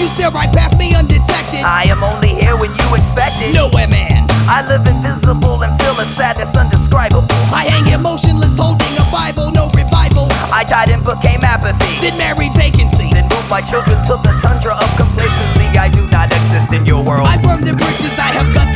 You stare right past me undetected. I am only here when you expect it. Nowhere man. I live invisible and feel a sadness undescribable. I hang here motionless holding a Bible, no revival. I died and became apathy, Then married vacancy. then moved my children to the tundra of complacency. I do not exist in your world. I burned the bridges I have cut